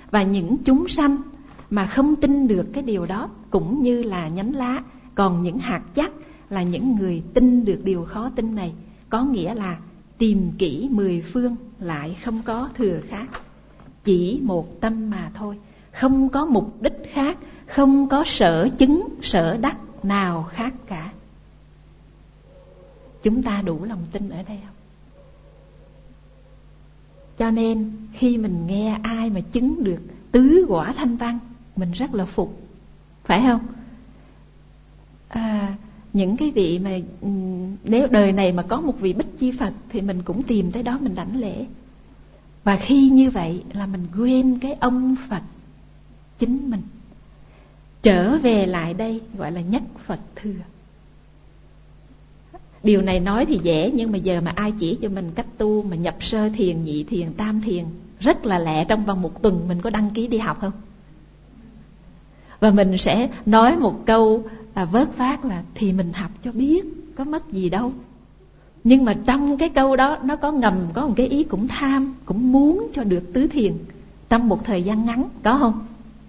Và những chúng sanh mà không tin được cái điều đó cũng như là nhánh lá. Còn những hạt chắc là những người tin được điều khó tin này. Có nghĩa là tìm kỹ 10 phương lại không có thừa khác, chỉ một tâm mà thôi, không có mục đích khác, không có sở chứng sở đắc nào khác cả. Chúng ta đủ lòng tin ở đây không? Cho nên khi mình nghe ai mà chứng được tứ quả thanh văn, mình rất là phục, phải không? Những cái vị mà nếu đời này mà có một vị Bích Chi Phật thì mình cũng tìm tới đó mình đảnh lễ. Và khi như vậy là mình quên cái ông Phật chính mình, trở về lại đây gọi là nhất Phật thừa. Điều này nói thì dễ, nhưng mà giờ mà ai chỉ cho mình cách tu mà nhập sơ thiền, nhị thiền, tam thiền rất là lẹ, trong vòng 1 tuần mình có đăng ký đi học không? Và mình sẽ nói một câu vớt vát là thì mình học cho biết, có mất gì đâu. Nhưng mà trong cái câu đó nó có ngầm có một cái ý cũng tham, cũng muốn cho được tứ thiền trong một thời gian ngắn, có không?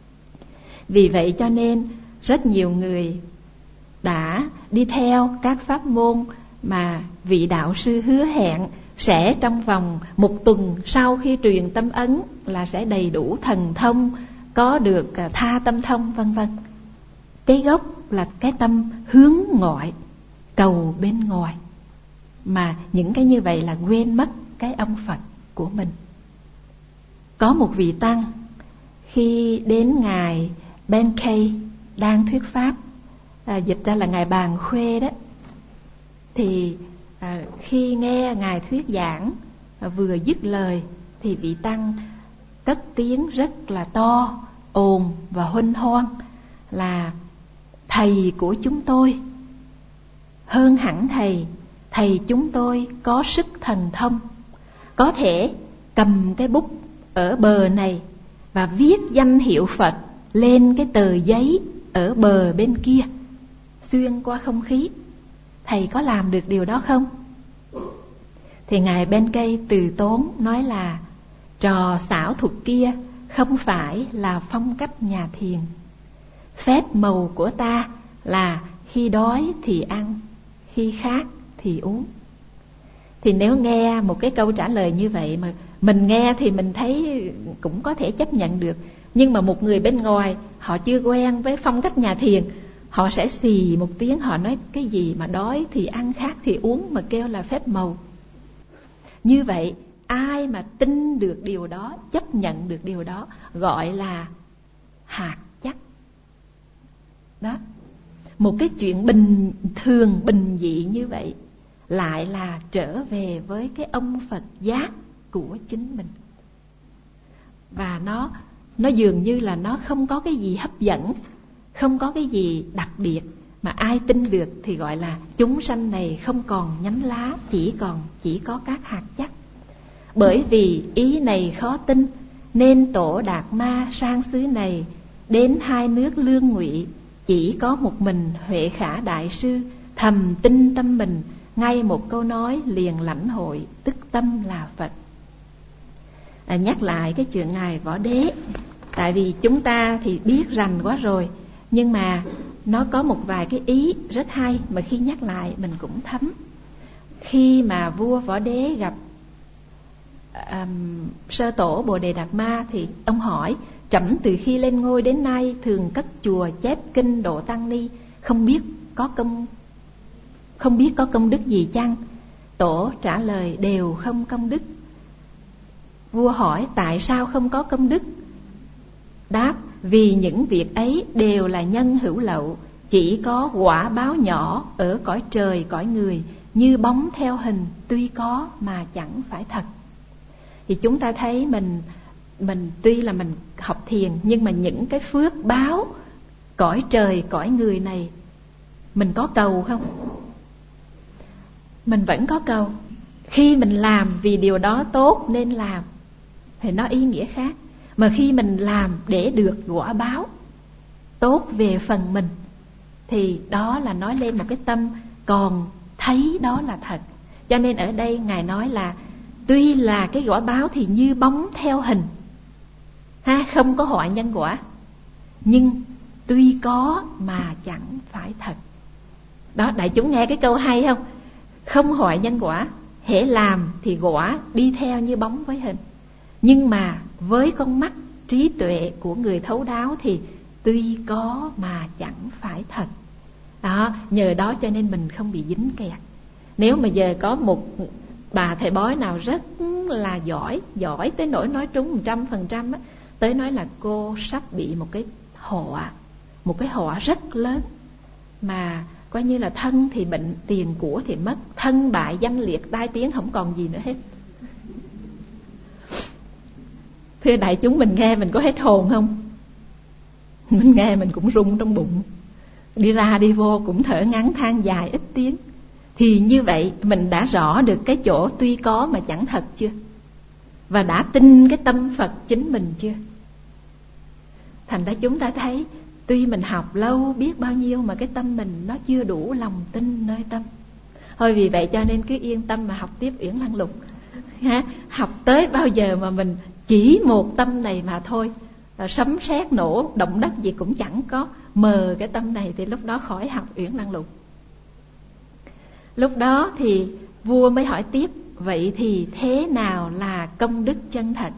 Vì vậy cho nên rất nhiều người đã đi theo các pháp môn mà vị đạo sư hứa hẹn sẽ trong vòng 1 tuần sau khi truyền tâm ấn là sẽ đầy đủ thần thông, có được tha tâm thông vân vân. Cái gốc là cái tâm hướng ngoại, cầu bên ngoài. Mà những cái như vậy là quên mất cái ông Phật của mình. Có một vị tăng khi đến ngài Benkei đang thuyết pháp, dịch ra là ngài Bàn Khuê đó, thì khi nghe ngài thuyết giảng vừa dứt lời thì vị tăng cất tiếng rất là to, ồn và huênh hoang là thầy của chúng tôi hơn hẳn thầy, thầy chúng tôi có sức thần thông, có thể cầm cái bút ở bờ này và viết danh hiệu Phật lên cái tờ giấy ở bờ bên kia, xuyên qua không khí. Thầy có làm được điều đó không? Thì ngài Benkei từ tốn nói là trò xảo thuật kia không phải là phong cách nhà thiền. Phép màu của ta là khi đói thì ăn, khi khát thì uống. Thì nếu nghe một cái câu trả lời như vậy mà mình nghe thì mình thấy cũng có thể chấp nhận được. Nhưng mà một người bên ngoài họ chưa quen với phong cách nhà thiền, họ sẽ xì một tiếng, họ nói cái gì mà đói thì ăn, khát thì uống mà kêu là phép màu. Như vậy ai mà tin được điều đó, chấp nhận được điều đó gọi là hạt chắc. Đó. Một cái chuyện bình thường, bình dị như vậy lại là trở về với cái ông Phật giác của chính mình. Và nó dường như là nó không có cái gì hấp dẫn, không có cái gì đặc biệt, mà ai tin được thì gọi là chúng sanh này không còn nhánh lá, chỉ có các hạt chắc. Bởi vì ý này khó tin nên Tổ Đạt Ma sang xứ này, đến 2 nước Lương Ngụy, chỉ có một mình Huệ Khả Đại Sư thầm tin tâm mình, ngay một câu nói liền lãnh hội, tức tâm là Phật. Nhắc lại cái chuyện ngài Võ Đế, tại vì chúng ta thì biết rành quá rồi, nhưng mà nó có một vài cái ý rất hay mà khi nhắc lại mình cũng thấm. Khi mà vua Võ Đế gặp Sơ Tổ Bồ Đề Đạt Ma thì ông hỏi: trẫm từ khi lên ngôi đến nay thường cất chùa chép kinh độ tăng ni, không biết có công đức gì chăng? Tổ trả lời: đều không công đức. Vua hỏi: tại sao không có công đức? Đáp: vì những việc ấy đều là nhân hữu lậu, chỉ có quả báo nhỏ ở cõi trời cõi người, như bóng theo hình, tuy có mà chẳng phải thật. Thì chúng ta thấy mình tuy là mình học thiền, nhưng mà những cái phước báo cõi trời cõi người này mình có cầu không? Mình vẫn có cầu. Khi mình làm vì điều đó tốt nên làm thì nó ý nghĩa khác. Mà khi mình làm để được quả báo tốt về phần mình thì đó là nói lên một cái tâm còn thấy đó là thật. Cho nên ở đây ngài nói là tuy là cái quả báo thì như bóng theo hình, không có hoại nhân quả. Nhưng tuy có mà chẳng phải thật. Đó, đại chúng nghe cái câu hay không? Không hoại nhân quả, hễ làm thì quả đi theo như bóng với hình. Nhưng mà với con mắt trí tuệ của người thấu đáo thì tuy có mà chẳng phải thật. Đó, nhờ đó cho nên mình không bị dính kẹt. Nếu mà giờ có một bà thầy bói nào rất là giỏi tới nỗi nói trúng 100% á, tới nói là cô sắp bị một cái họa rất lớn, mà coi như là thân thì bệnh, tiền của thì mất, thân bại danh liệt, tai tiếng không còn gì nữa hết. Thưa đại chúng, mình nghe mình có hết hồn không? Mình nghe mình cũng rung trong bụng, đi ra đi vô cũng thở ngắn than dài ít tiếng. Thì như vậy mình đã rõ được cái chỗ tuy có mà chẳng thật chưa? Và đã tin cái tâm Phật chính mình chưa? Thành ra chúng ta thấy tuy mình học lâu biết bao nhiêu mà cái tâm mình nó chưa đủ lòng tin nơi tâm. Thôi vì vậy cho nên cứ yên tâm mà học tiếp Uyển Lăng Lục. Học tới bao giờ mà mình chỉ một tâm này mà thôi, sấm sét nổ động đất gì cũng chẳng có, mờ cái tâm này thì lúc đó khỏi học Uyển Lăng Lục. Lúc đó thì vua mới hỏi tiếp, vậy thì thế nào là công đức chân thật?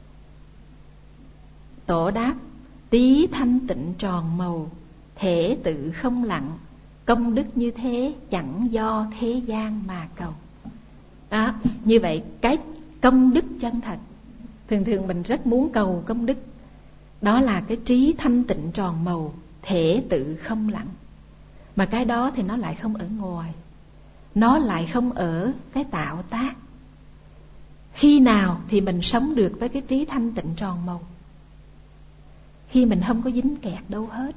Tổ đáp, trí thanh tịnh tròn màu, thể tự không lặng, công đức như thế chẳng do thế gian mà cầu. Đó, như vậy cái công đức chân thật, thường mình rất muốn cầu công đức, đó là cái trí thanh tịnh tròn màu, thể tự không lặng. Mà cái đó thì nó lại không ở ngoài, nó lại không ở cái tạo tác. Khi nào thì mình sống được với cái trí thanh tịnh tròn màu? Khi mình không có dính kẹt đâu hết.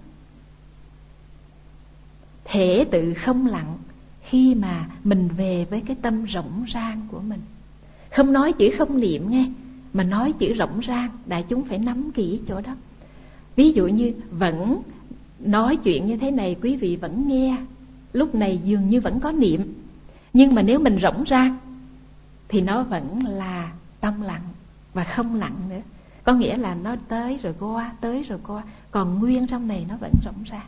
Thể tự không lặng, khi mà mình về với cái tâm rộng rang của mình. Không nói chữ không niệm nghe, mà nói chữ rộng rang. Đại chúng phải nắm kỹ chỗ đó. Ví dụ như vẫn nói chuyện như thế này, quý vị vẫn nghe, lúc này dường như vẫn có niệm, nhưng mà nếu mình rộng rang thì nó vẫn là tâm lặng và không lặng nữa. Có nghĩa là nó tới rồi qua, tới rồi qua, còn nguyên trong này nó vẫn rộng rang.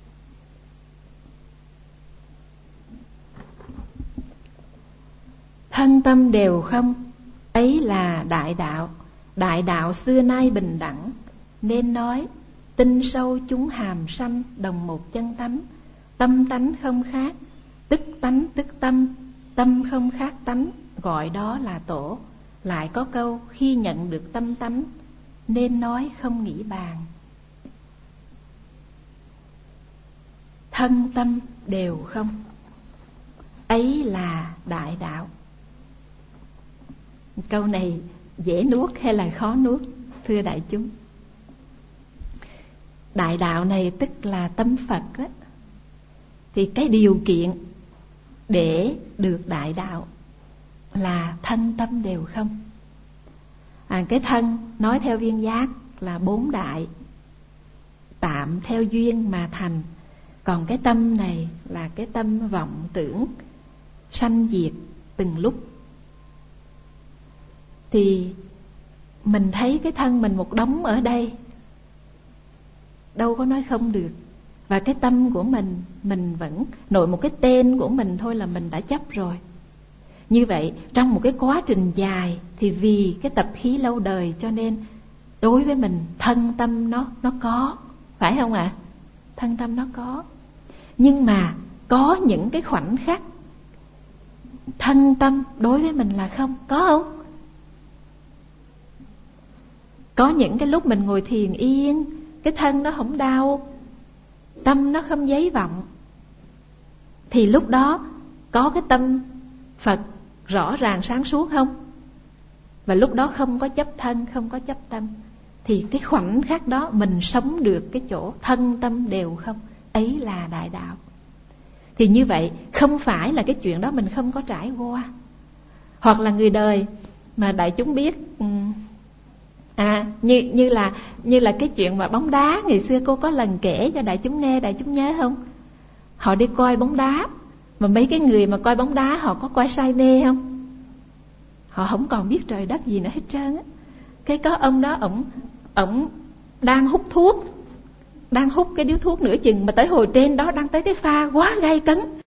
Thân tâm đều không, ấy là đại đạo. Đại đạo xưa nay bình đẳng, nên nói tinh sâu chúng hàm sanh, đồng một chân tánh. Tâm tánh không khác, tức tánh tức tâm, tâm không khác tánh, gọi đó là tổ. Lại có câu, khi nhận được tâm tánh, nên nói không nghĩ bàn. Thân tâm đều không, ấy là đại đạo. Câu này dễ nuốt hay là khó nuốt, thưa đại chúng? Đại đạo này tức là tâm Phật đó. Thì cái điều kiện để được đại đạo là thân tâm đều không. Cái thân nói theo Viên Giác là 4 đại, tạm theo duyên mà thành. Còn cái tâm này là cái tâm vọng tưởng, sanh diệt từng lúc. Thì mình thấy cái thân mình một đống ở đây, đâu có nói không được. Và cái tâm của mình vẫn nội một cái tên của mình thôi là mình đã chấp rồi. Như vậy trong một cái quá trình dài, thì vì cái tập khí lâu đời cho nên đối với mình thân tâm nó có, phải không ạ? Thân tâm nó có. Nhưng mà có những cái khoảnh khắc thân tâm đối với mình là không, có không? Có những cái lúc mình ngồi thiền yên, cái thân nó không đau, tâm nó không giấy vọng, thì lúc đó có cái tâm Phật rõ ràng sáng suốt không? Và lúc đó không có chấp thân, không có chấp tâm, thì cái khoảnh khắc đó mình sống được cái chỗ thân tâm đều không, ấy là đại đạo. Thì như vậy không phải là cái chuyện đó mình không có trải qua. Hoặc là người đời mà đại chúng biết, như là cái chuyện mà bóng đá, ngày xưa cô có lần kể cho đại chúng nghe, đại chúng nhớ không? Họ đi coi bóng đá, mà mấy cái người mà coi bóng đá họ có coi say mê không? Họ không còn biết trời đất gì nữa hết trơn á. Cái có ông đó, ổng đang hút thuốc, đang hút cái điếu thuốc nửa chừng, mà tới hồi trên đó đang tới cái pha quá gay cấn.